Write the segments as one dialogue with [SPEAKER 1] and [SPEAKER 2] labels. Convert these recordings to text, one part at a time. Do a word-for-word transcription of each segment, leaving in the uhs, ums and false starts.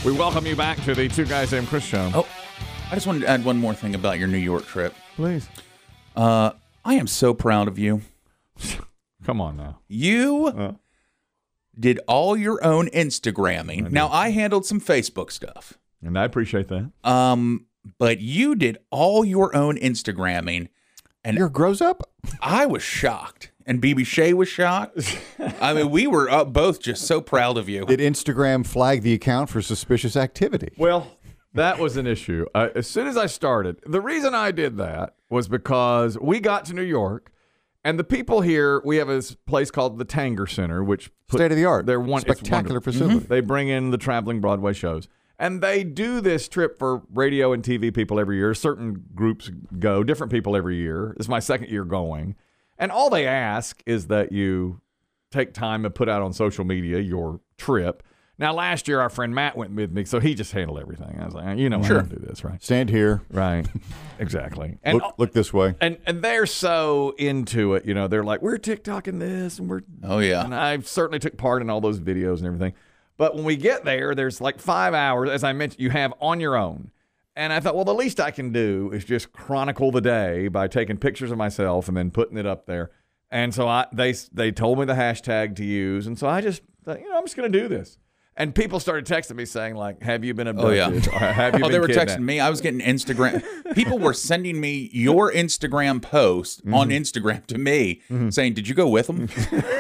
[SPEAKER 1] We welcome you back to the Two Guys Named Chris show.
[SPEAKER 2] Oh, I just wanted to add one more thing about your New York trip.
[SPEAKER 1] Please.
[SPEAKER 2] Uh, I am so proud of you.
[SPEAKER 1] Come on now.
[SPEAKER 2] You
[SPEAKER 1] Uh.
[SPEAKER 2] did all your own Instagramming.
[SPEAKER 1] I
[SPEAKER 2] now, I handled some Facebook stuff.
[SPEAKER 1] And I appreciate that.
[SPEAKER 2] Um, but you did all your own Instagramming. And
[SPEAKER 3] You're grows up?
[SPEAKER 2] I was shocked. And B B Shea was shocked. I mean, we were uh, both just so proud of you.
[SPEAKER 3] Did Instagram flag the account for suspicious activity?
[SPEAKER 1] Well, that was an issue. Uh, as soon as I started, the reason I did that was because we got to New York, and the people here, we have this place called the Tanger Center, which put,
[SPEAKER 3] State of the art.
[SPEAKER 1] They're one
[SPEAKER 3] Spectacular
[SPEAKER 1] it's
[SPEAKER 3] facility.
[SPEAKER 1] Mm-hmm. They bring in the traveling Broadway shows. And they do this trip for radio and T V people every year. Certain groups go, different people every year. This is my second year going. And all they ask is that you take time to put out on social media your trip. Now, last year, our friend Matt went with me, so he just handled everything. I was like, you know,
[SPEAKER 2] Sure.
[SPEAKER 1] I don't do this, right?
[SPEAKER 3] Stand here.
[SPEAKER 1] Right. Exactly. And
[SPEAKER 3] Look, look this way.
[SPEAKER 1] and and they're so into it, you know. They're like, we're TikToking this, and we're
[SPEAKER 2] Oh, yeah.
[SPEAKER 1] and I certainly took part in all those videos and everything. But when we get there, there's like five hours, as I mentioned, you have on your own. And I thought, well, the least I can do is just chronicle the day by taking pictures of myself and then putting it up there. And so I they they told me the hashtag to use, and so I just thought, you know, I'm just going to do this. And people started texting me saying, like, have you been abducted?
[SPEAKER 2] Oh, yeah.
[SPEAKER 1] Or have you
[SPEAKER 2] Oh,
[SPEAKER 1] been
[SPEAKER 2] they were
[SPEAKER 1] kidnapped?
[SPEAKER 2] texting me. I was getting Instagram. People were sending me your Instagram post
[SPEAKER 1] Mm-hmm.
[SPEAKER 2] on Instagram to me saying, did you go with them?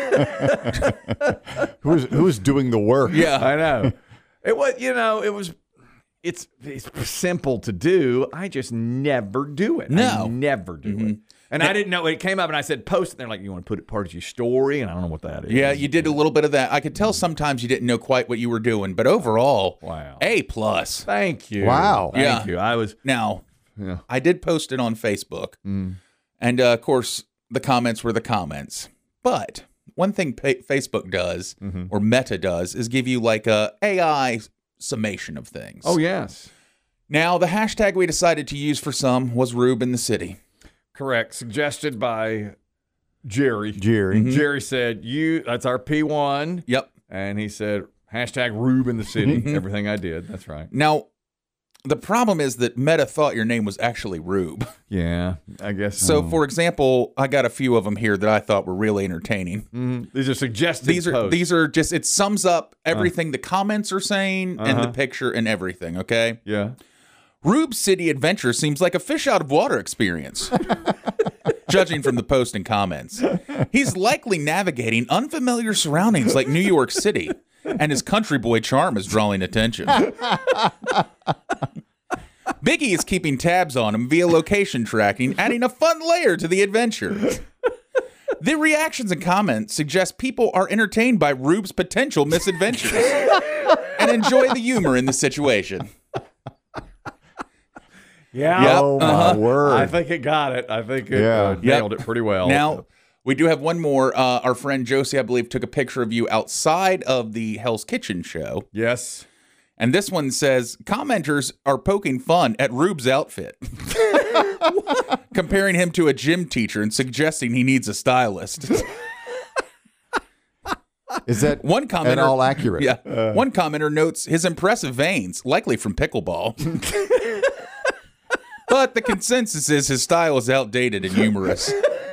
[SPEAKER 3] Who is who is doing the work?
[SPEAKER 2] Yeah.
[SPEAKER 1] I know. It was, you know, it was, it's, it's simple to do. I just never do it.
[SPEAKER 2] No.
[SPEAKER 1] I never do it. And I didn't know. It came up and I said, post. And they're like, you want to put it part of your story? And I don't know what that is.
[SPEAKER 2] Yeah, you did a little bit of that. I could tell sometimes you didn't know quite what you were doing, but overall,
[SPEAKER 1] Wow.
[SPEAKER 2] A plus.
[SPEAKER 1] Thank you.
[SPEAKER 3] Wow.
[SPEAKER 1] Thank
[SPEAKER 2] Yeah.
[SPEAKER 1] you. I was,
[SPEAKER 2] Now,
[SPEAKER 1] yeah.
[SPEAKER 2] I did post it on Facebook,
[SPEAKER 1] Mm.
[SPEAKER 2] and uh, of course, the comments were the comments. But one thing pa- Facebook does,
[SPEAKER 1] Mm-hmm.
[SPEAKER 2] or Meta does, is give you like a A I summation of things.
[SPEAKER 1] Oh, yes.
[SPEAKER 2] Now, the hashtag we decided to use for some was Rube in the City.
[SPEAKER 1] Correct. Suggested by Jerry.
[SPEAKER 3] Jerry.
[SPEAKER 2] Mm-hmm.
[SPEAKER 1] Jerry said, you, that's our P one.
[SPEAKER 2] Yep.
[SPEAKER 1] And he said, hashtag Rube in the city. Everything I did. That's right.
[SPEAKER 2] Now, the problem is that Meta thought your name was actually Rube.
[SPEAKER 1] Yeah, I guess
[SPEAKER 2] So,
[SPEAKER 1] so.
[SPEAKER 2] for example, I got a few of them here that I thought were really entertaining.
[SPEAKER 1] Mhm. These are suggested
[SPEAKER 2] These are
[SPEAKER 1] posts.
[SPEAKER 2] these are just it sums up everything the comments are saying and the
[SPEAKER 1] Uh-huh.
[SPEAKER 2] picture and everything. Okay,
[SPEAKER 1] Yeah.
[SPEAKER 2] Rube's City Adventure seems like a fish out of water experience. Judging from the post and comments, he's likely navigating unfamiliar surroundings like New York City, and his country boy charm is drawing attention. Biggie is keeping tabs on him via location tracking, adding a fun layer to the adventure. The reactions and comments suggest people are entertained by Rube's potential misadventures and enjoy the humor in the situation.
[SPEAKER 1] Yeah.
[SPEAKER 2] Yep.
[SPEAKER 3] Oh, my
[SPEAKER 2] Uh-huh.
[SPEAKER 3] word.
[SPEAKER 1] I think it got it. I think it
[SPEAKER 3] Yeah.
[SPEAKER 1] uh,
[SPEAKER 3] Yep.
[SPEAKER 1] nailed it pretty well.
[SPEAKER 2] Now, we do have one more. Uh, our friend Josie, I believe, took a picture of you outside of the Hell's Kitchen show.
[SPEAKER 1] yes.
[SPEAKER 2] And this one says, commenters are poking fun at Rube's outfit, comparing him to a gym teacher and suggesting he needs a stylist.
[SPEAKER 3] Is that
[SPEAKER 2] One
[SPEAKER 3] at
[SPEAKER 2] commenter,
[SPEAKER 3] all accurate?
[SPEAKER 2] Yeah. One commenter notes his impressive veins, likely from pickleball. But the consensus is his style is outdated and humorous.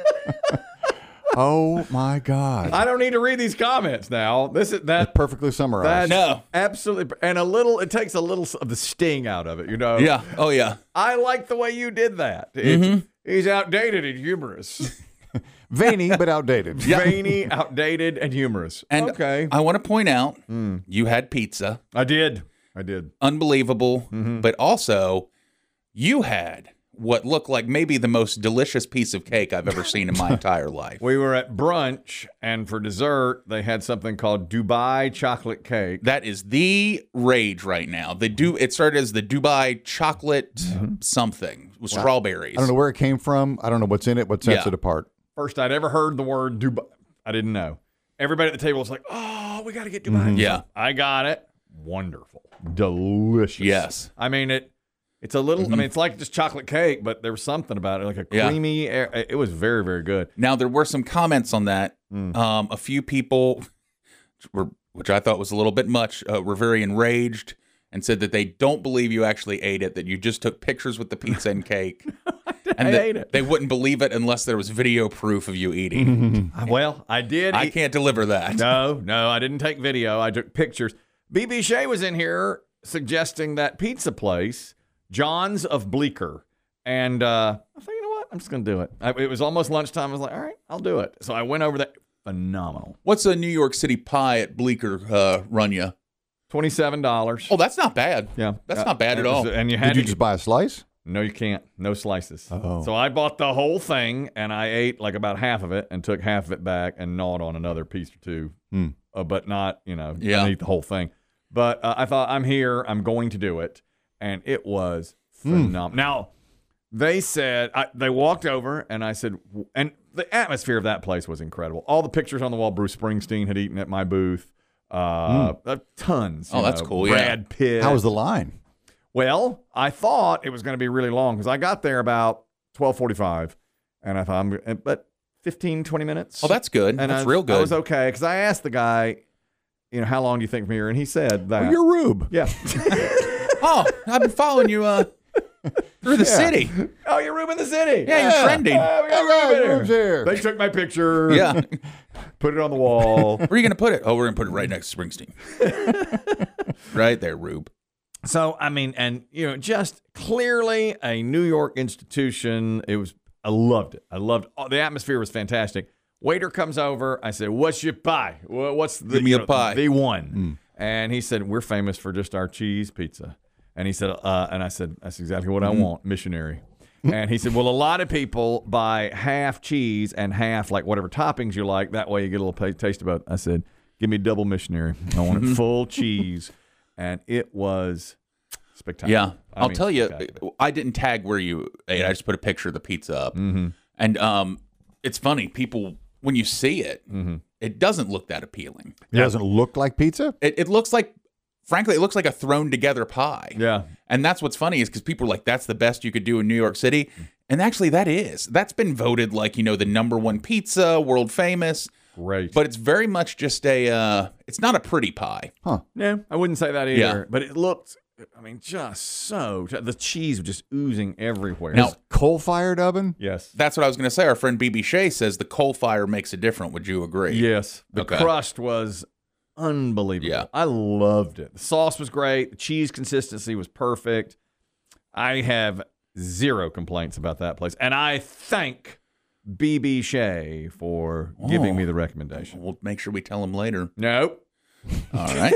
[SPEAKER 3] Oh, my God.
[SPEAKER 1] I don't need to read these comments now. This is that.
[SPEAKER 3] Perfectly summarized.
[SPEAKER 1] That's
[SPEAKER 2] No.
[SPEAKER 1] absolutely, and a little. It takes a little of the sting out of it, you know.
[SPEAKER 2] Yeah. Oh, yeah.
[SPEAKER 1] I like the way you did that. It's,
[SPEAKER 2] Mm-hmm.
[SPEAKER 1] He's outdated and humorous,
[SPEAKER 3] Veiny, but outdated.
[SPEAKER 1] veiny, outdated, and humorous.
[SPEAKER 2] And
[SPEAKER 1] okay,
[SPEAKER 2] I want to point out you had pizza.
[SPEAKER 1] I did. I did.
[SPEAKER 2] Unbelievable. But also, you had what looked like maybe the most delicious piece of cake I've ever seen in my entire life.
[SPEAKER 1] We were at brunch, and for dessert, they had something called Dubai chocolate cake.
[SPEAKER 2] That is the rage right now. The do it started as the Dubai chocolate something with strawberries.
[SPEAKER 3] I don't know where it came from. I don't know what's in it, what sets
[SPEAKER 2] Yeah.
[SPEAKER 3] it apart.
[SPEAKER 1] First I'd ever heard the word Dubai. I didn't know. Everybody at the table was like, "Oh, we got to get Dubai."
[SPEAKER 2] Yeah.
[SPEAKER 1] I got it. Wonderful, delicious.
[SPEAKER 2] Yes.
[SPEAKER 1] I mean it. It's a little. I mean, it's like just chocolate cake, but there was something about it, like a
[SPEAKER 2] Yeah.
[SPEAKER 1] creamy. air- It was very, very good.
[SPEAKER 2] Now there were some comments on that. Um, a few people were, which I thought was a little bit much, uh, were very enraged and said that they don't believe you actually ate it, that you just took pictures with the pizza and cake. And
[SPEAKER 1] I
[SPEAKER 2] that
[SPEAKER 1] ate it.
[SPEAKER 2] They wouldn't believe it unless there was video proof of you eating.
[SPEAKER 1] Well, I did.
[SPEAKER 2] I
[SPEAKER 1] eat-
[SPEAKER 2] can't deliver that.
[SPEAKER 1] No, no, I didn't take video. I took pictures. B B Shea was in here suggesting that pizza place, John's of Bleecker. And uh, I thought, you know what? I'm just going to do it. I, it was almost lunchtime. I was like, all right, I'll do it. So I went over there. Phenomenal.
[SPEAKER 2] What's a New York City pie at Bleecker uh, run you?
[SPEAKER 1] twenty-seven dollars.
[SPEAKER 2] Oh, that's not bad.
[SPEAKER 1] Yeah.
[SPEAKER 2] That's
[SPEAKER 1] Uh,
[SPEAKER 2] not bad at
[SPEAKER 1] it was-
[SPEAKER 2] all.
[SPEAKER 1] And you had
[SPEAKER 3] Did you
[SPEAKER 1] to
[SPEAKER 3] just buy a slice?
[SPEAKER 1] No, you can't. No slices.
[SPEAKER 3] Oh.
[SPEAKER 1] So I bought the whole thing, and I ate like about half of it and took half of it back and gnawed on another piece or two,
[SPEAKER 3] Hmm.
[SPEAKER 1] uh, but not, you know,
[SPEAKER 2] Yeah.
[SPEAKER 1] I didn't eat the whole thing. But uh, I thought, I'm here. I'm going to do it. And it was phenomenal. Now, they said, I, they walked over, and I said, and the atmosphere of that place was incredible. All the pictures on the wall, Bruce Springsteen had eaten at my booth. Uh, uh, tons.
[SPEAKER 2] Oh,
[SPEAKER 1] you
[SPEAKER 2] that's
[SPEAKER 1] know,
[SPEAKER 2] cool, yeah.
[SPEAKER 1] Brad Pitt.
[SPEAKER 3] How was the line?
[SPEAKER 1] Well, I thought it was going to be really long because I got there about twelve forty-five, and I thought, I'm, but fifteen, twenty minutes.
[SPEAKER 2] Oh, that's good.
[SPEAKER 1] and
[SPEAKER 2] That's
[SPEAKER 1] I,
[SPEAKER 2] real good.
[SPEAKER 1] I was okay because I asked the guy, you know, how long do you think from here? And he said that.
[SPEAKER 3] Well, you're Rube.
[SPEAKER 1] Yeah.
[SPEAKER 2] Oh, I've been following you uh, through the
[SPEAKER 3] Yeah.
[SPEAKER 2] city.
[SPEAKER 1] Oh, you're Rube in the city.
[SPEAKER 2] Yeah, you're trending.
[SPEAKER 1] Ah, we got
[SPEAKER 3] All right,
[SPEAKER 1] Rube in
[SPEAKER 3] Rube's here.
[SPEAKER 1] They took my picture.
[SPEAKER 2] Yeah.
[SPEAKER 1] Put it on the wall.
[SPEAKER 2] Where are you going to put it? Oh, we're going to put it right next to Springsteen. Right there, Rube.
[SPEAKER 1] So, I mean, and, you know, just clearly a New York institution. It was, I loved it. I loved oh, the atmosphere was fantastic. Waiter comes over. I said, what's your pie? Wha- What's the,
[SPEAKER 2] Give me
[SPEAKER 1] you
[SPEAKER 2] a
[SPEAKER 1] know,
[SPEAKER 2] pie.
[SPEAKER 1] the one? And he said, we're famous for just our cheese pizza. And he said, uh, and I said, that's exactly what I want, missionary. And he said, well, a lot of people buy half cheese and half like whatever toppings you like. That way you get a little pa- taste about it. I said, give me double missionary. I want it full cheese. And it was spectacular.
[SPEAKER 2] Yeah.
[SPEAKER 1] I
[SPEAKER 2] I'll
[SPEAKER 1] mean,
[SPEAKER 2] tell you,
[SPEAKER 1] spectacular.
[SPEAKER 2] I didn't tag where you ate. I just put a picture of the pizza up.
[SPEAKER 1] Mm-hmm.
[SPEAKER 2] And um, it's funny. People, when you see it,
[SPEAKER 1] Mm-hmm.
[SPEAKER 2] it doesn't look that appealing.
[SPEAKER 3] It doesn't look like pizza?
[SPEAKER 2] It, it looks like, frankly, it looks like a thrown together pie.
[SPEAKER 1] Yeah.
[SPEAKER 2] And that's what's funny is because people are like, that's the best you could do in New York City. And actually, that is. That's been voted like, you know, the number one pizza, world famous.
[SPEAKER 1] Great.
[SPEAKER 2] But it's very much just a, uh, it's not a pretty pie.
[SPEAKER 3] Huh.
[SPEAKER 1] Yeah, I wouldn't say that either.
[SPEAKER 2] Yeah.
[SPEAKER 1] But it looked, I mean, just so, the cheese was just oozing everywhere.
[SPEAKER 2] Now-
[SPEAKER 3] Coal-fired oven?
[SPEAKER 1] yes.
[SPEAKER 2] That's what I was going to say. Our friend B B Shea says the coal fire makes it different. Would you agree?
[SPEAKER 1] Yes. The
[SPEAKER 2] Okay.
[SPEAKER 1] crust was unbelievable.
[SPEAKER 2] Yeah.
[SPEAKER 1] I loved it. The sauce was great. The cheese consistency was perfect. I have zero complaints about that place. And I thank B B Shea for giving
[SPEAKER 2] Oh.
[SPEAKER 1] me the recommendation.
[SPEAKER 2] We'll make sure we tell him later.
[SPEAKER 1] Nope.
[SPEAKER 2] All right.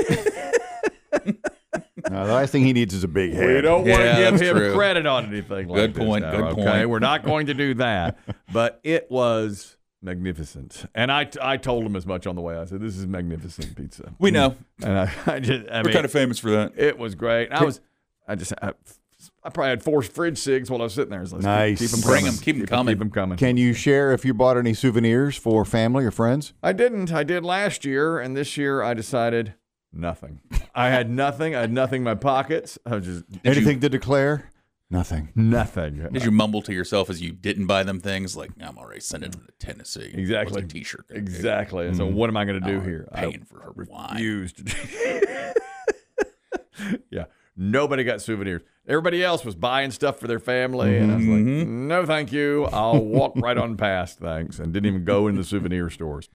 [SPEAKER 3] No, the last thing he needs is a big head.
[SPEAKER 1] We don't want to
[SPEAKER 2] Yeah,
[SPEAKER 1] give
[SPEAKER 2] that's
[SPEAKER 1] him
[SPEAKER 2] true.
[SPEAKER 1] credit on anything like
[SPEAKER 2] Good
[SPEAKER 1] this
[SPEAKER 2] point,
[SPEAKER 1] now,
[SPEAKER 2] good
[SPEAKER 1] okay?
[SPEAKER 2] point.
[SPEAKER 1] We're not going to do that. But it was magnificent. And I, I told him as much on the way. I said, this is magnificent pizza.
[SPEAKER 2] We know.
[SPEAKER 1] And I, I just, I
[SPEAKER 2] We're
[SPEAKER 1] mean,
[SPEAKER 2] kind of famous for that.
[SPEAKER 1] it was great. I was, I just, I, I probably had four fridge cigs while I was sitting there. So let's
[SPEAKER 3] Nice.
[SPEAKER 1] Keep, keep them
[SPEAKER 2] Bring
[SPEAKER 1] coming.
[SPEAKER 2] 'em, keep 'em
[SPEAKER 1] Keep
[SPEAKER 2] coming.
[SPEAKER 1] Keep them coming.
[SPEAKER 3] Can you share if you bought any souvenirs for family or friends?
[SPEAKER 1] I didn't. I did last year. And this year I decided nothing. I had nothing. I had nothing in my pockets. I was just,
[SPEAKER 3] Anything to declare? Nothing.
[SPEAKER 1] nothing.
[SPEAKER 2] Did you mumble to yourself as you didn't buy them things? Like, I'm already sending them to Tennessee.
[SPEAKER 1] Exactly.
[SPEAKER 2] What's a t-shirt gonna do?
[SPEAKER 1] Exactly. And so what am I going to do
[SPEAKER 2] Oh,
[SPEAKER 1] here?
[SPEAKER 2] Paying for her
[SPEAKER 1] I
[SPEAKER 2] wine.
[SPEAKER 1] refused. to do- yeah. Nobody got souvenirs. Everybody else was buying stuff for their family. And I was like, no, thank you. I'll walk right on past, thanks. And didn't even go in the souvenir stores.